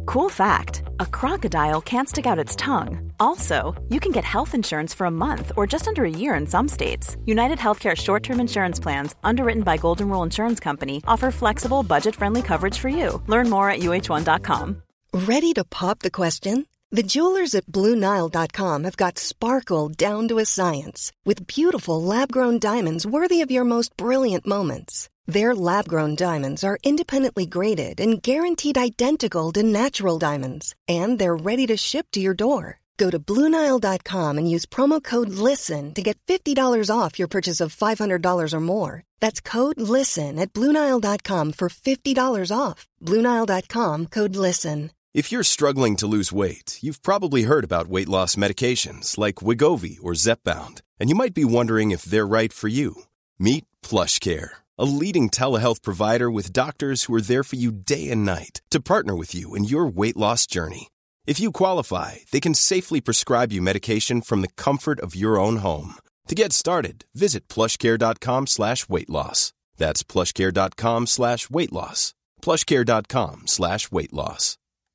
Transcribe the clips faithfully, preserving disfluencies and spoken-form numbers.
Cool fact, a crocodile can't stick out its tongue. Also, you can get health insurance for a month or just under a year in some states. United Healthcare short-term insurance plans, underwritten by Golden Rule Insurance Company, offer flexible, budget-friendly coverage for you. Learn more at U H one dot com. Ready to pop the question? The jewelers at Blue Nile dot com have got sparkle down to a science with beautiful lab-grown diamonds worthy of your most brilliant moments. Their lab-grown diamonds are independently graded and guaranteed identical to natural diamonds, and they're ready to ship to your door. Go to Blue Nile dot com and use promo code LISTEN to get fifty dollars off your purchase of five hundred dollars or more. That's code LISTEN at Blue Nile dot com for fifty dollars off. Blue Nile dot com, code LISTEN. If you're struggling to lose weight, you've probably heard about weight loss medications like Wegovy or Zepbound, and you might be wondering if they're right for you. Meet PlushCare, a leading telehealth provider with doctors who are there for you day and night to partner with you in your weight loss journey. If you qualify, they can safely prescribe you medication from the comfort of your own home. To get started, visit plushcare.com slash weight loss. That's plushcare.com slash weight loss. plushcare.com slash weight loss.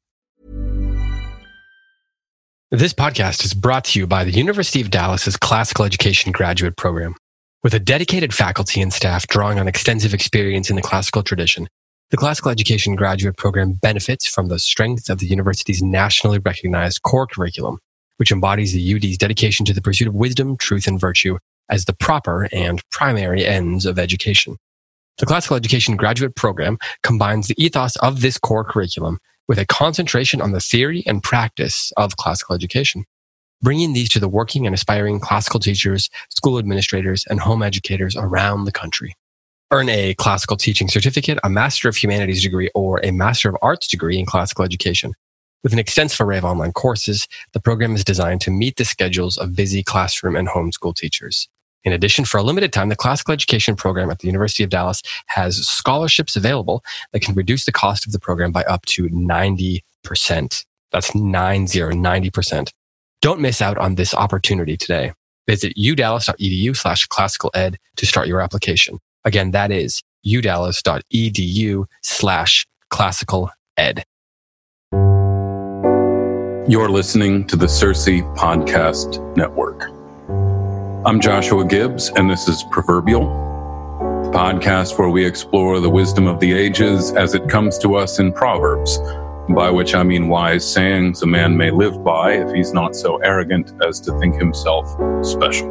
This podcast is brought to you by the University of Dallas's Classical Education Graduate Program. With a dedicated faculty and staff drawing on extensive experience in the classical tradition, the Classical Education Graduate Program benefits from the strength of the university's nationally recognized core curriculum, which embodies the U D's dedication to the pursuit of wisdom, truth, and virtue as the proper and primary ends of education. The Classical Education Graduate Program combines the ethos of this core curriculum with a concentration on the theory and practice of classical education, bringing these to the working and aspiring classical teachers, school administrators, and home educators around the country. Earn a classical teaching certificate, a Master of Humanities degree, or a Master of Arts degree in classical education. With an extensive array of online courses, the program is designed to meet the schedules of busy classroom and homeschool teachers. In addition, for a limited time, the Classical Education Program at the University of Dallas has scholarships available that can reduce the cost of the program by up to ninety percent. That's nine zero, ninety percent. Don't miss out on this opportunity today. Visit udallas.edu slash classical ed to start your application. Again, that is udallas.edu slash classical ed. You're listening to the Circe Podcast Network. I'm Joshua Gibbs, and this is Proverbial, the podcast where we explore the wisdom of the ages as it comes to us in Proverbs, by which I mean wise sayings a man may live by if he's not so arrogant as to think himself special.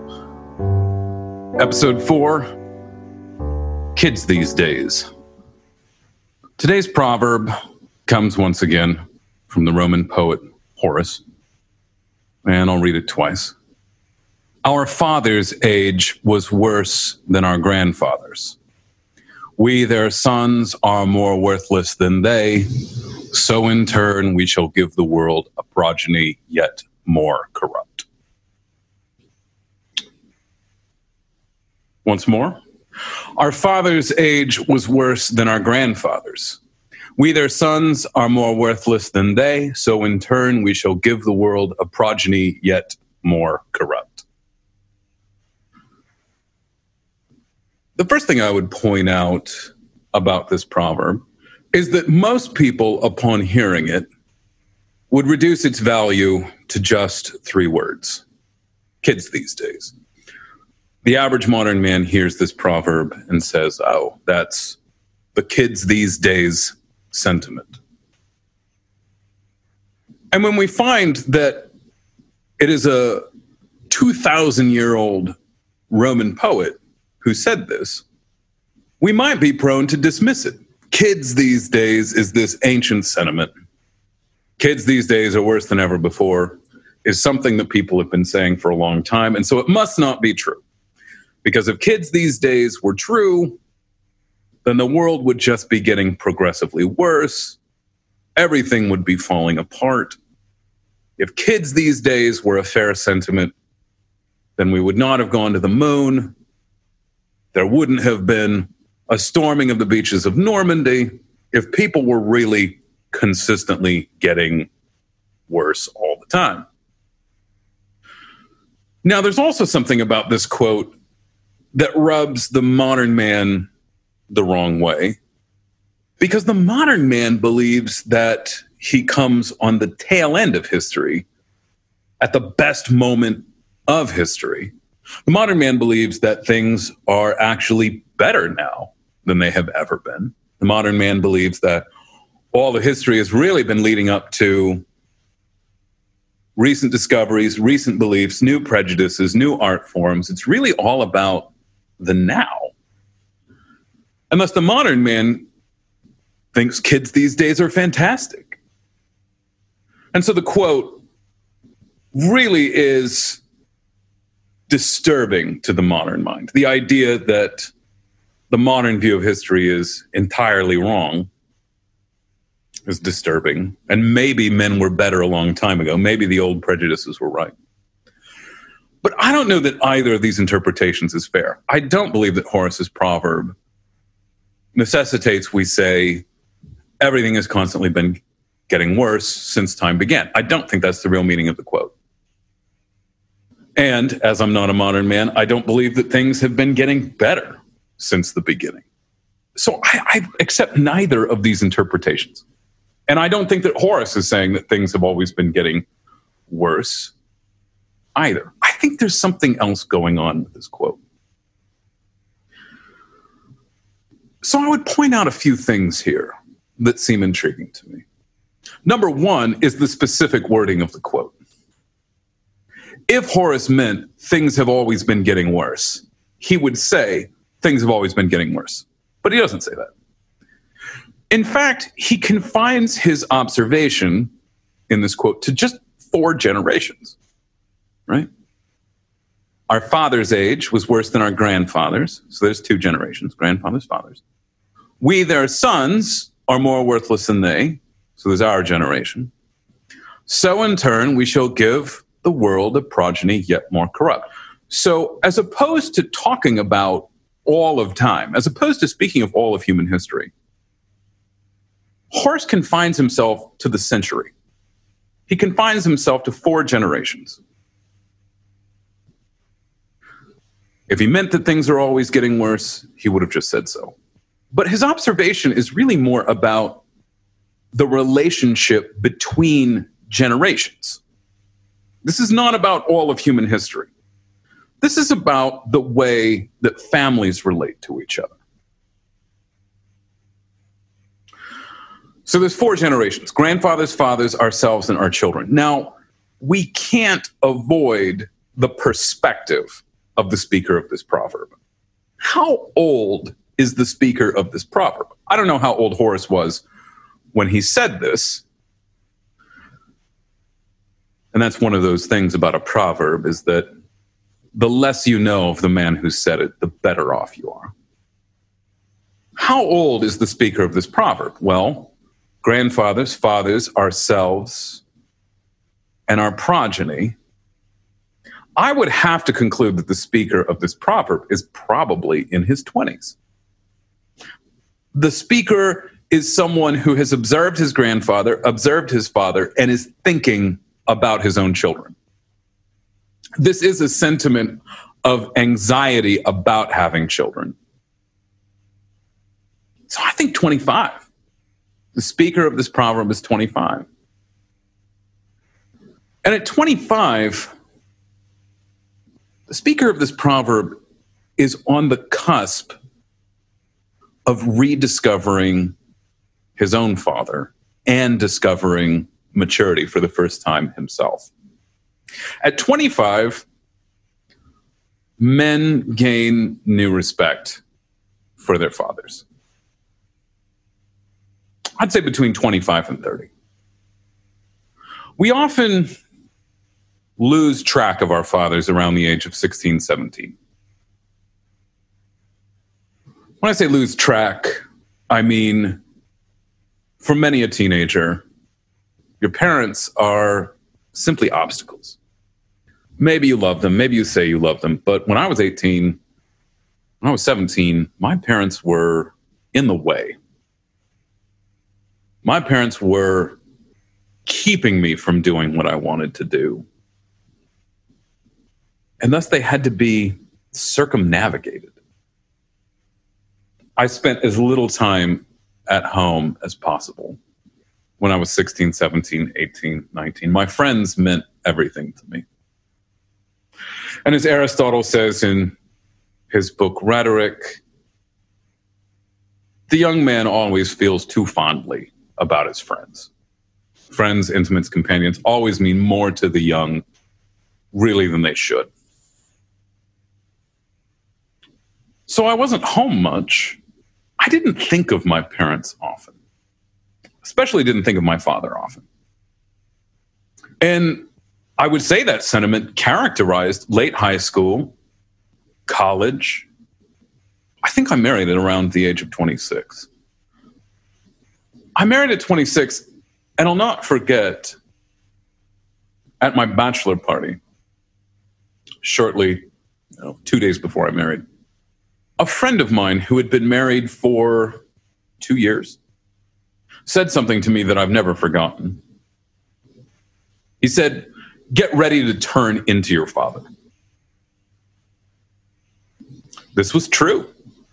Episode four, Kids These Days. Today's proverb comes once again from the Roman poet Horace, and I'll read it twice. Our father's age was worse than our grandfather's. We, their sons, are more worthless than they, so in turn we shall give the world a progeny yet more corrupt. Once more. Our father's age was worse than our grandfather's. We, their sons, are more worthless than they, so in turn we shall give the world a progeny yet more corrupt. The first thing I would point out about this proverb is that most people, upon hearing it, would reduce its value to just three words. Kids these days. The average modern man hears this proverb and says, oh, that's the kids these days sentiment. And when we find that it is a two thousand year old Roman poet who said this, we might be prone to dismiss it. Kids these days is this ancient sentiment. Kids these days are worse than ever before is something that people have been saying for a long time, and so it must not be true. Because if kids these days were true, then the world would just be getting progressively worse. Everything would be falling apart. If kids these days were a fair sentiment, then we would not have gone to the moon. There wouldn't have been a storming of the beaches of Normandy if people were really consistently getting worse all the time. Now, there's also something about this quote that rubs the modern man the wrong way, because the modern man believes that he comes on the tail end of history at the best moment of history. The modern man believes that things are actually better now than they have ever been. The modern man believes that all the history has really been leading up to recent discoveries, recent beliefs, new prejudices, new art forms. It's really all about the now. And thus the modern man thinks kids these days are fantastic. And so the quote really is disturbing to the modern mind. The idea that the modern view of history is entirely wrong is disturbing. And maybe men were better a long time ago. Maybe the old prejudices were right. But I don't know that either of these interpretations is fair. I don't believe that Horace's proverb necessitates we say everything has constantly been getting worse since time began. I don't think that's the real meaning of the quote. And as I'm not a modern man, I don't believe that things have been getting better since the beginning. So I, I accept neither of these interpretations. And I don't think that Horace is saying that things have always been getting worse either. I think there's something else going on with this quote. So I would point out a few things here that seem intriguing to me. Number one is the specific wording of the quote. If Horace meant things have always been getting worse, he would say things have always been getting worse. But he doesn't say that. In fact, he confines his observation in this quote to just four generations, right? Our father's age was worse than our grandfather's. So there's two generations, grandfathers, fathers. We, their sons, are more worthless than they. So there's our generation. So in turn, we shall give the world a progeny yet more corrupt. So as opposed to talking about all of time, as opposed to speaking of all of human history, Horace confines himself to the century. He confines himself to four generations. If he meant that things are always getting worse, he would have just said so. But his observation is really more about the relationship between generations. This is not about all of human history. This is about the way that families relate to each other. So there's four generations, grandfathers, fathers, ourselves, and our children. Now, we can't avoid the perspective of the speaker of this proverb. How old is the speaker of this proverb? I don't know how old Horace was when he said this. And that's one of those things about a proverb, is that the less you know of the man who said it, the better off you are. How old is the speaker of this proverb? Well, grandfathers, fathers, ourselves, and our progeny. I would have to conclude that the speaker of this proverb is probably in his twenties. The speaker is someone who has observed his grandfather, observed his father, and is thinking about his own children. This is a sentiment of anxiety about having children. So I think twenty-five. The speaker of this proverb is twenty-five. And at twenty-five, the speaker of this proverb is on the cusp of rediscovering his own father and discovering maturity for the first time himself. At twenty-five, men gain new respect for their fathers. I'd say between twenty-five and thirty. We often lose track of our fathers around the age of sixteen, seventeen. When I say lose track, I mean, for many a teenager, your parents are simply obstacles. Maybe you love them, maybe you say you love them, but when I was eighteen, when I was seventeen, my parents were in the way. My parents were keeping me from doing what I wanted to do. And thus they had to be circumnavigated. I spent as little time at home as possible. when I was sixteen, seventeen, eighteen, nineteen. My friends meant everything to me. And as Aristotle says in his book, Rhetoric, the young man always feels too fondly about his friends. Friends, intimates, companions always mean more to the young, really, than they should. So I wasn't home much. I didn't think of my parents often. Especially didn't think of my father often. And I would say that sentiment characterized late high school, college. I think I married at around the age of twenty-six. I married at twenty-six, and I'll not forget, at my bachelor party, shortly, you know, two days before I married, a friend of mine who had been married for two years said something to me that I've never forgotten. He said, "Get ready to turn into your father." This was true.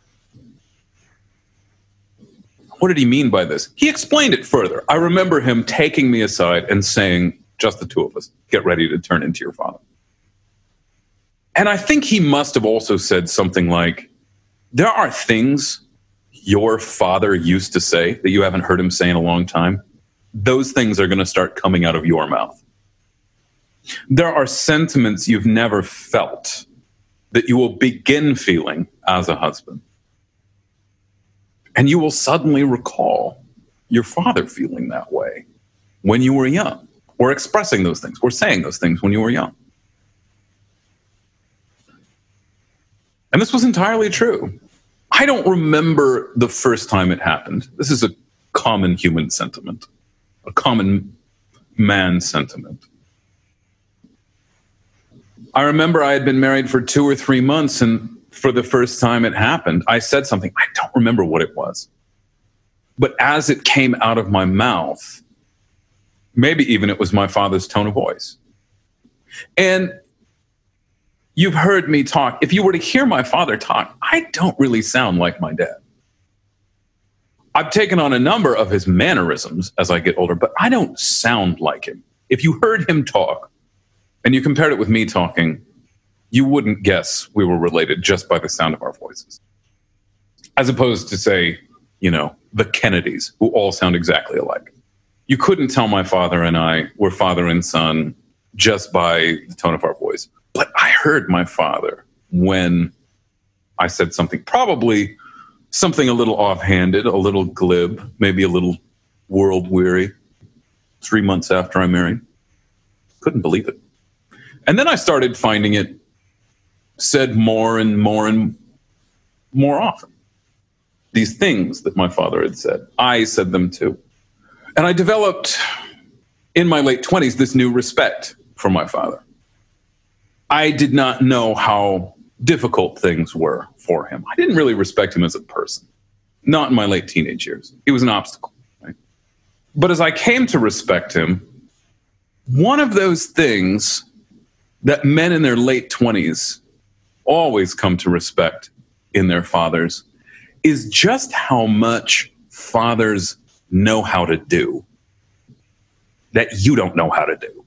What did he mean by this? He explained it further. I remember him taking me aside and saying, just the two of us, "Get ready to turn into your father." And I think he must have also said something like, there are things your father used to say that you haven't heard him say in a long time. Those things are going to start coming out of your mouth. There are sentiments you've never felt that you will begin feeling as a husband. And you will suddenly recall your father feeling that way when you were young, or expressing those things, or saying those things when you were young. And this was entirely true. I don't remember the first time it happened. This is a common human sentiment, a common man sentiment. I remember I had been married for two or three months, and for the first time it happened, I said something. I don't remember what it was. But as it came out of my mouth, maybe even it was my father's tone of voice. And you've heard me talk. If you were to hear my father talk, I don't really sound like my dad. I've taken on a number of his mannerisms as I get older, but I don't sound like him. If you heard him talk and you compared it with me talking, you wouldn't guess we were related just by the sound of our voices. As opposed to, say, you know, the Kennedys, who all sound exactly alike. You couldn't tell my father and I were father and son just by the tone of our voice. But I heard my father when I said something, probably something a little offhanded, a little glib, maybe a little world-weary, three months after I married. Couldn't believe it. And then I started finding it said more and more and more often. These things that my father had said, I said them too. And I developed, in my late twenties, this new respect for my father. I did not know how difficult things were for him. I didn't really respect him as a person. Not in my late teenage years. He was an obstacle. Right? But as I came to respect him, one of those things that men in their late twenties always come to respect in their fathers is just how much fathers know how to do that you don't know how to do.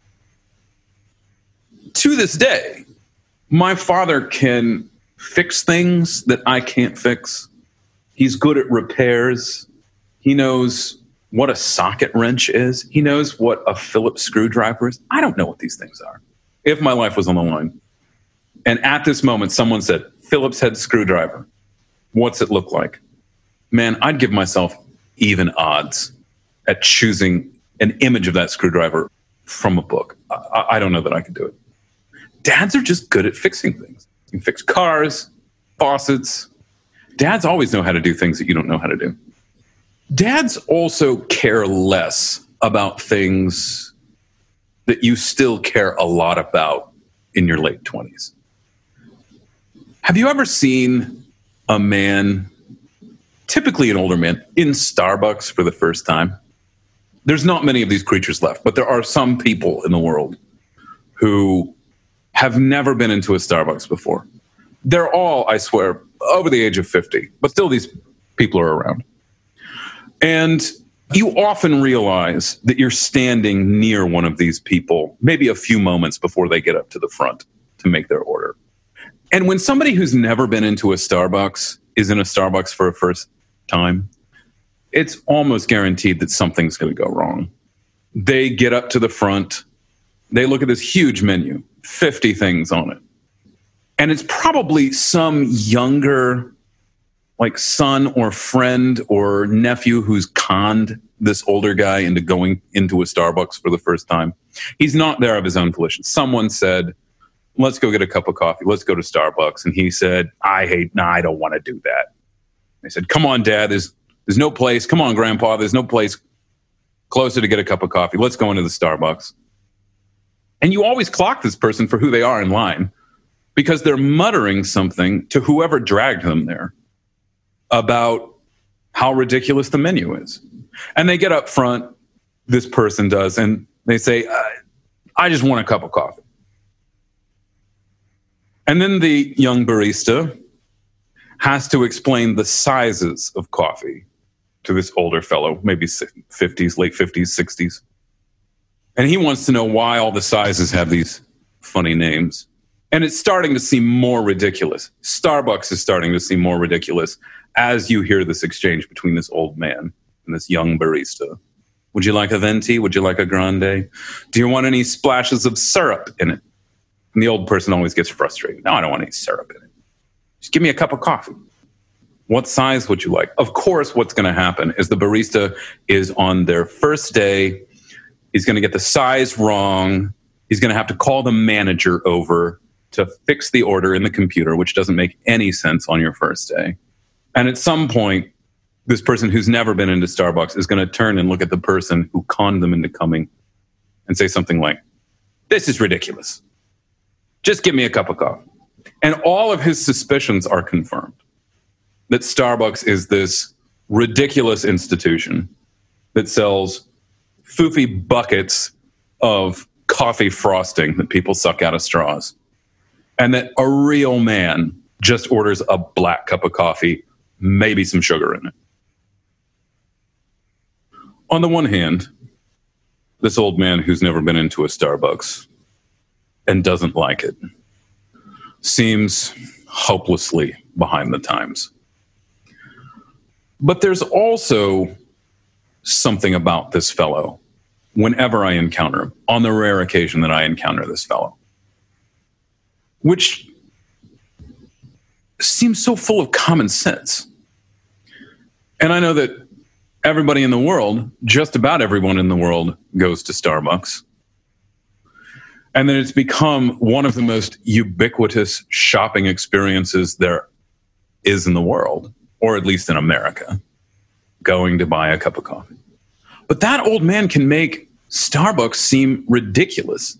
To this day, my father can fix things that I can't fix. He's good at repairs. He knows what a socket wrench is. He knows what a Phillips screwdriver is. I don't know what these things are. If my life was on the line, and at this moment someone said, Phillips head screwdriver, what's it look like? Man, I'd give myself even odds at choosing an image of that screwdriver from a book. I, I don't know that I could do it. Dads are just good at fixing things. You can fix cars, faucets. Dads always know how to do things that you don't know how to do. Dads also care less about things that you still care a lot about in your late twenties. Have you ever seen a man, typically an older man, in Starbucks for the first time? There's not many of these creatures left, but there are some people in the world who have never been into a Starbucks before. They're all, I swear, over the age of fifty, but still these people are around. And You often realize that you're standing near one of these people, maybe a few moments before they get up to the front to make their order. And when somebody who's never been into a Starbucks is in a Starbucks for a first time, it's almost guaranteed that something's going to go wrong. They get up to the front. They look at this huge menu, fifty things on it. And it's probably some younger, like son or friend or nephew who's conned this older guy into going into a Starbucks for the first time. He's not there of his own volition. Someone said, let's go get a cup of coffee. Let's go to Starbucks. And he said, I hate, no, nah, I don't want to do that. They said, come on, Dad, there's, there's no place. Come on, Grandpa, there's no place closer to get a cup of coffee. Let's go into the Starbucks. And you always clock this person for who they are in line because they're muttering something to whoever dragged them there about how ridiculous the menu is. And they get up front, this person does, and they say, I, I just want a cup of coffee. And then the young barista has to explain the sizes of coffee to this older fellow, maybe fifties, late fifties, sixties. And he wants to know why all the sizes have these funny names. And it's starting to seem more ridiculous. Starbucks is starting to seem more ridiculous as you hear this exchange between this old man and this young barista. Would you like a venti? Would you like a grande? Do you want any splashes of syrup in it? And the old person always gets frustrated. No, I don't want any syrup in it. Just give me a cup of coffee. What size would you like? Of course, what's going to happen is the barista is on their first day. He's going to get the size wrong. He's going to have to call the manager over to fix the order in the computer, which doesn't make any sense on your first day. And at some point, this person who's never been into Starbucks is going to turn and look at the person who conned them into coming and say something like, this is ridiculous. Just give me a cup of coffee. And all of his suspicions are confirmed that Starbucks is this ridiculous institution that sells foofy buckets of coffee frosting that people suck out of straws. And that a real man just orders a black cup of coffee, maybe some sugar in it. On the one hand, this old man who's never been into a Starbucks and doesn't like it seems hopelessly behind the times. But there's also something about this fellow whenever I encounter him, on the rare occasion that I encounter this fellow, which seems so full of common sense. And I know that everybody in the world, just about everyone in the world, goes to Starbucks. And then it's become one of the most ubiquitous shopping experiences there is in the world, or at least in America, going to buy a cup of coffee. But that old man can make Starbucks seem ridiculous.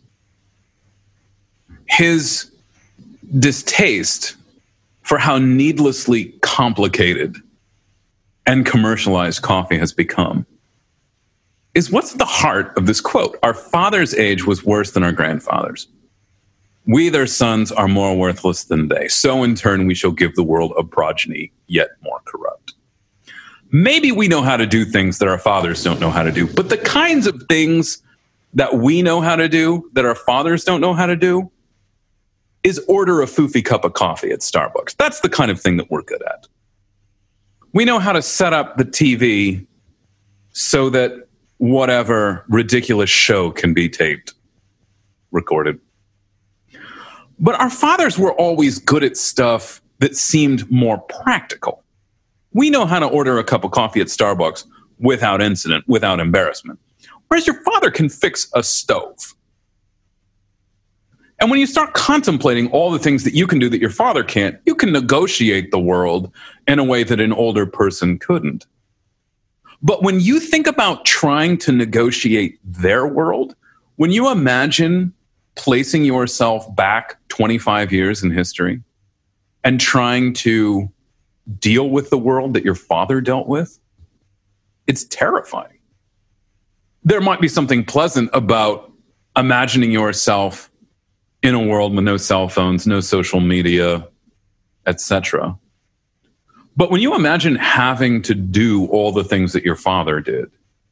His distaste for how needlessly complicated and commercialized coffee has become is what's at the heart of this quote. Our father's age was worse than our grandfather's. We, their sons, are more worthless than they. So in turn, we shall give the world a progeny yet more corrupt. Maybe we know how to do things that our fathers don't know how to do, but the kinds of things that we know how to do that our fathers don't know how to do is order a foofy cup of coffee at Starbucks. That's the kind of thing that we're good at. We know how to set up the T V so that whatever ridiculous show can be taped, recorded. But our fathers were always good at stuff that seemed more practical. We know how to order a cup of coffee at Starbucks without incident, without embarrassment. Whereas your father can fix a stove. And when you start contemplating all the things that you can do that your father can't, you can negotiate the world in a way that an older person couldn't. But when you think about trying to negotiate their world, when you imagine placing yourself back twenty-five years in history and trying to deal with the world that your father dealt with, it's terrifying. There might be something pleasant about imagining yourself in a world with no cell phones, no social media, et cetera. But when you imagine having to do all the things that your father did,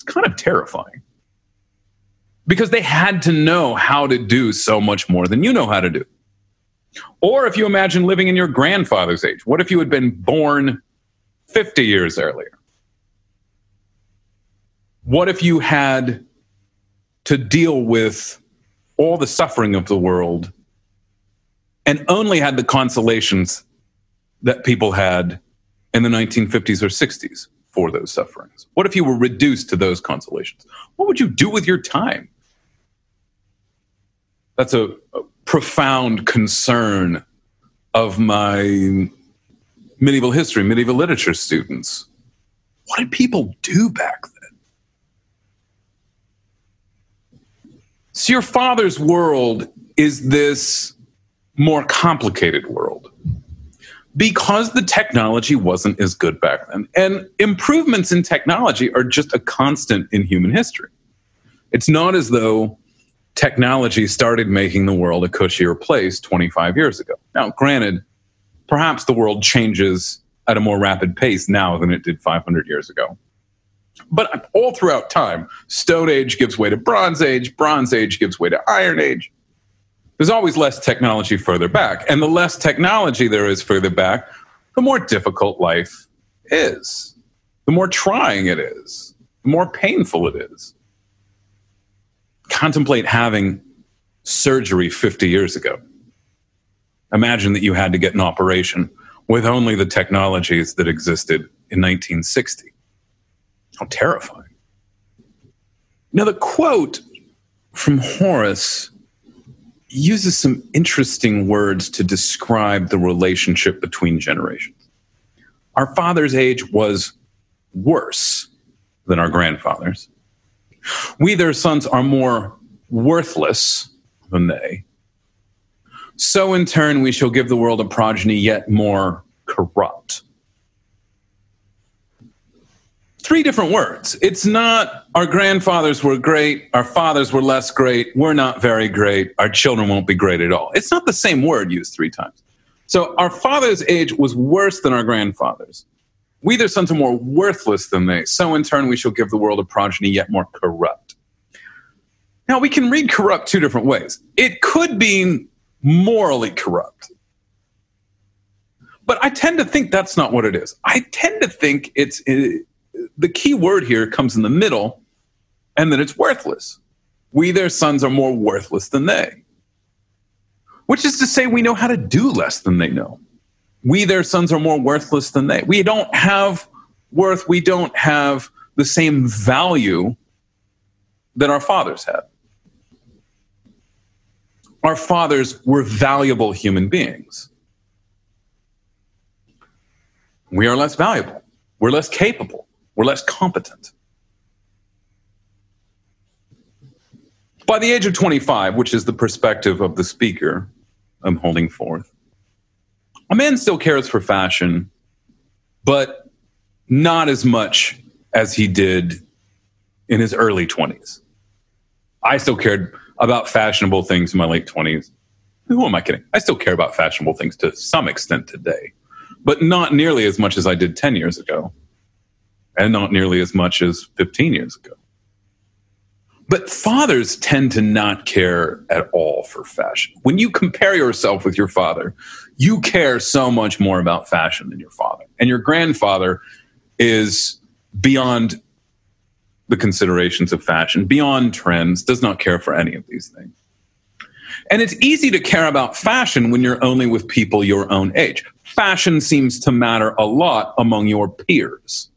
kind of terrifying. Because they had to know how to do so much more than you know how to do. Or if you imagine living in your grandfather's age, what if you had been born fifty years earlier? What if you had to deal with all the suffering of the world and only had the consolations that people had in the nineteen fifties or sixties for those sufferings? What if you were reduced to those consolations? What would you do with your time? That's a, a profound concern of my medieval history, medieval literature students. What did people do back then? So your father's world is this more complicated world because the technology wasn't as good back then. And improvements in technology are just a constant in human history. It's not as though technology started making the world a cushier place twenty-five years ago. Now, granted, perhaps the world changes at a more rapid pace now than it did five hundred years ago. But all throughout time, Stone Age gives way to Bronze Age, Bronze Age gives way to Iron Age. There's always less technology further back. And the less technology there is further back, the more difficult life is. The more trying it is. The more painful it is. Contemplate having surgery fifty years ago. Imagine that you had to get an operation with only the technologies that existed in nineteen sixty. How terrifying. Now, the quote from Horace uses some interesting words to describe the relationship between generations. Our father's age was worse than our grandfather's. We, their sons, are more worthless than they. So in turn, we shall give the world a progeny yet more corrupt. Three different words. It's not our grandfathers were great, our fathers were less great, we're not very great, our children won't be great at all. It's not the same word used three times. So our father's age was worse than our grandfathers. We, their sons, are more worthless than they. So in turn, we shall give the world a progeny yet more corrupt. Now, we can read corrupt two different ways. It could be morally corrupt. But I tend to think that's not what it is. I tend to think it's it, the key word here comes in the middle, and that it's worthless. We, their sons, are more worthless than they. Which is to say we know how to do less than they know. We, their sons, are more worthless than they. We don't have worth. We don't have the same value that our fathers had. Our fathers were valuable human beings. We are less valuable. We're less capable. We're less competent. By the age of twenty-five, which is the perspective of the speaker I'm holding forth, a man still cares for fashion, but not as much as he did in his early twenties. I still cared about fashionable things in my late twenties. Who am I kidding? I still care about fashionable things to some extent today, but not nearly as much as I did ten years ago, and not nearly as much as fifteen years ago. But fathers tend to not care at all for fashion. When you compare yourself with your father, you care so much more about fashion than your father. And your grandfather is beyond the considerations of fashion, beyond trends, does not care for any of these things. And it's easy to care about fashion when you're only with people your own age. Fashion seems to matter a lot among your peers.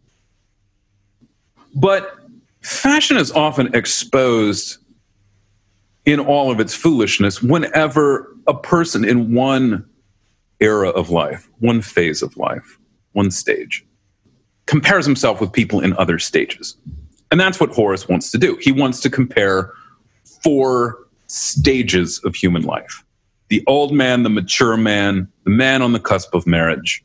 But fashion is often exposed in all of its foolishness whenever a person in one era of life, one phase of life, one stage, compares himself with people in other stages. And that's what Horace wants to do. He wants to compare four stages of human life: the old man, the mature man, the man on the cusp of marriage.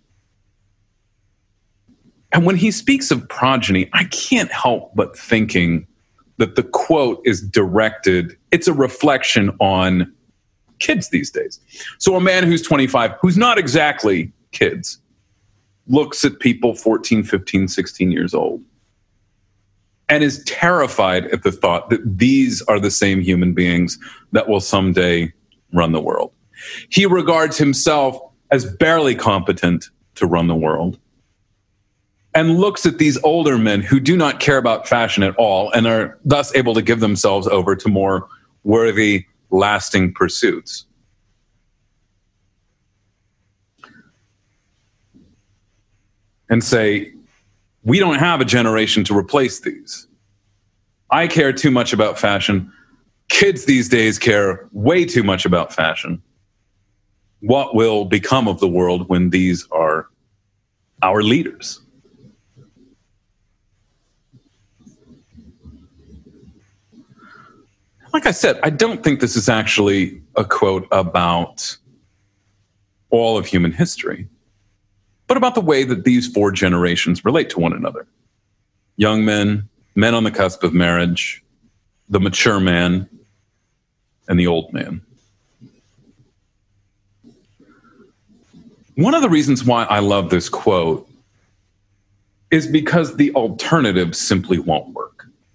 And when he speaks of progeny, I can't help but thinking that the quote is directed, it's a reflection on kids these days. So a man who's twenty-five, who's not exactly kids, looks at people fourteen, fifteen, sixteen years old and is terrified at the thought that these are the same human beings that will someday run the world. He regards himself as barely competent to run the world and looks at these older men who do not care about fashion at all and are thus able to give themselves over to more worthy, lasting pursuits. And say, we don't have a generation to replace these. I care too much about fashion. Kids these days care way too much about fashion. What will become of the world when these are our leaders? Like I said, I don't think this is actually a quote about all of human history, but about the way that these four generations relate to one another. Young men, men on the cusp of marriage, the mature man, and the old man. One of the reasons why I love this quote is because the alternative simply won't work.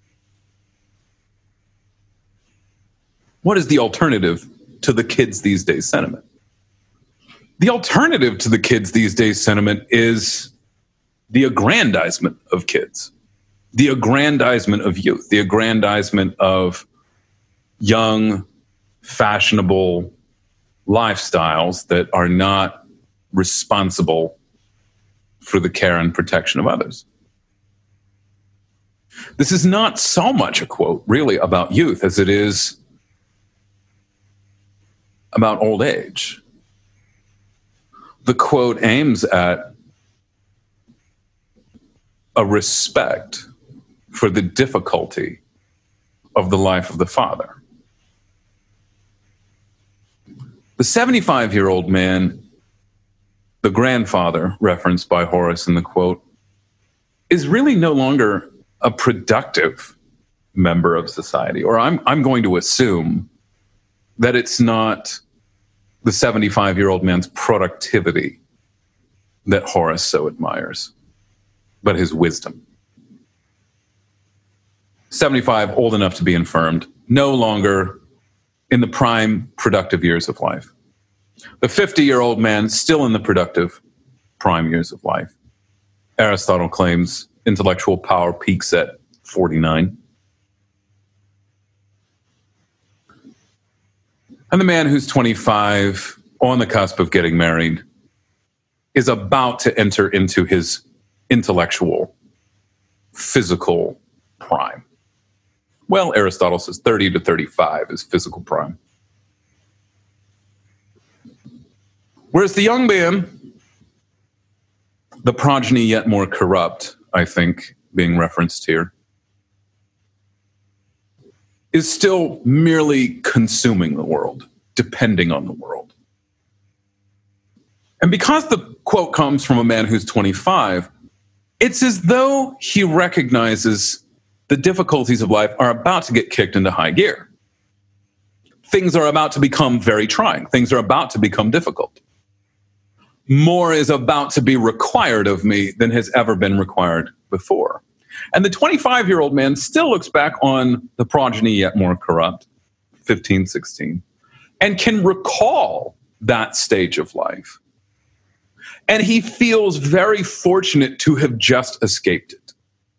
What is the alternative to the kids these days sentiment? The alternative to the kids these days sentiment is the aggrandizement of kids, the aggrandizement of youth, the aggrandizement of young, fashionable lifestyles that are not responsible for the care and protection of others. This is not so much a quote, really, about youth as it is about old age. The quote aims at a respect for the difficulty of the life of the father. The seventy-five-year-old man, the grandfather referenced by Horace in the quote, is really no longer a productive member of society, or I'm I'm going to assume that it's not the seventy-five-year-old man's productivity that Horace so admires, but his wisdom. seventy-five, old enough to be infirmed, no longer in the prime productive years of life. The fifty-year-old man, still in the productive prime years of life. Aristotle claims intellectual power peaks at forty-nine. And the man who's twenty-five, on the cusp of getting married, is about to enter into his intellectual, physical prime. Well, Aristotle says thirty to thirty-five is physical prime. Whereas the young man, the progeny yet more corrupt, I think, being referenced here, is still merely consuming the world, depending on the world. And because the quote comes from a man who's twenty-five, it's as though he recognizes the difficulties of life are about to get kicked into high gear. Things are about to become very trying. Things are about to become difficult. More is about to be required of me than has ever been required before. And the twenty-five-year-old man still looks back on the progeny yet more corrupt, fifteen, sixteen, and can recall that stage of life. And he feels very fortunate to have just escaped it.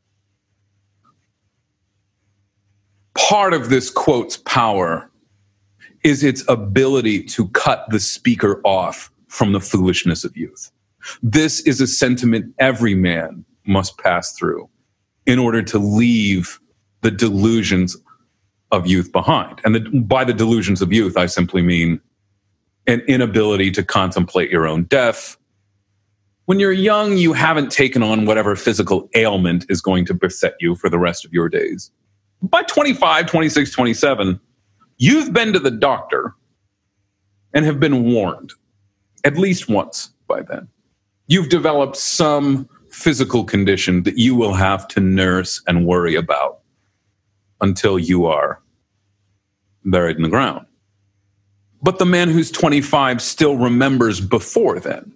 Part of this quote's power is its ability to cut the speaker off from the foolishness of youth. This is a sentiment every man must pass through in order to leave the delusions of youth behind. And the, by the delusions of youth, I simply mean an inability to contemplate your own death. When you're young, you haven't taken on whatever physical ailment is going to beset you for the rest of your days. By twenty-five, twenty-six, twenty-seven, you've been to the doctor and have been warned at least once by then. You've developed some physical condition that you will have to nurse and worry about until you are buried in the ground. But the man who's twenty-five still remembers before then.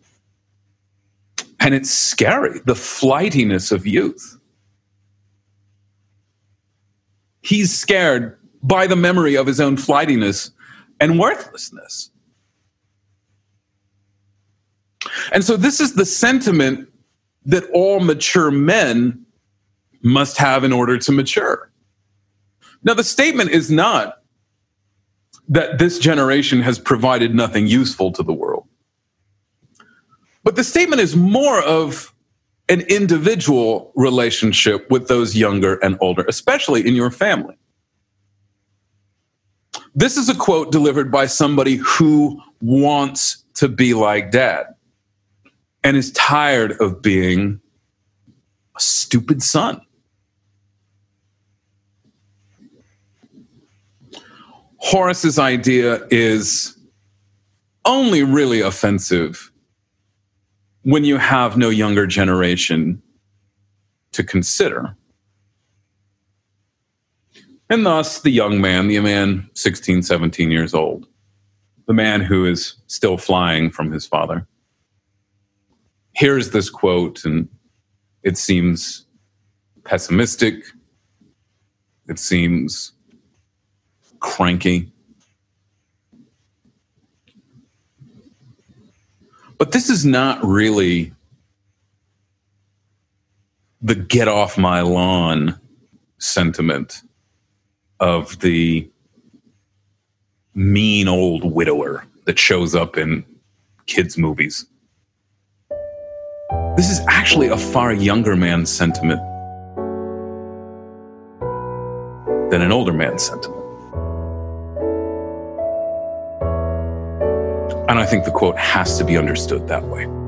And it's scary, the flightiness of youth. He's scared by the memory of his own flightiness and worthlessness. And so this is the sentiment that all mature men must have in order to mature. Now, the statement is not that this generation has provided nothing useful to the world. But the statement is more of an individual relationship with those younger and older, especially in your family. This is a quote delivered by somebody who wants to be like dad and is tired of being a stupid son. Horace's idea is only really offensive when you have no younger generation to consider. And thus, the young man, the man sixteen, seventeen years old, the man who is still flying from his father, hears this quote and it seems pessimistic. It seems cranky. But this is not really the get off my lawn sentiment of the mean old widower that shows up in kids' movies. This is actually a far younger man's sentiment than an older man's sentiment. And I think the quote has to be understood that way.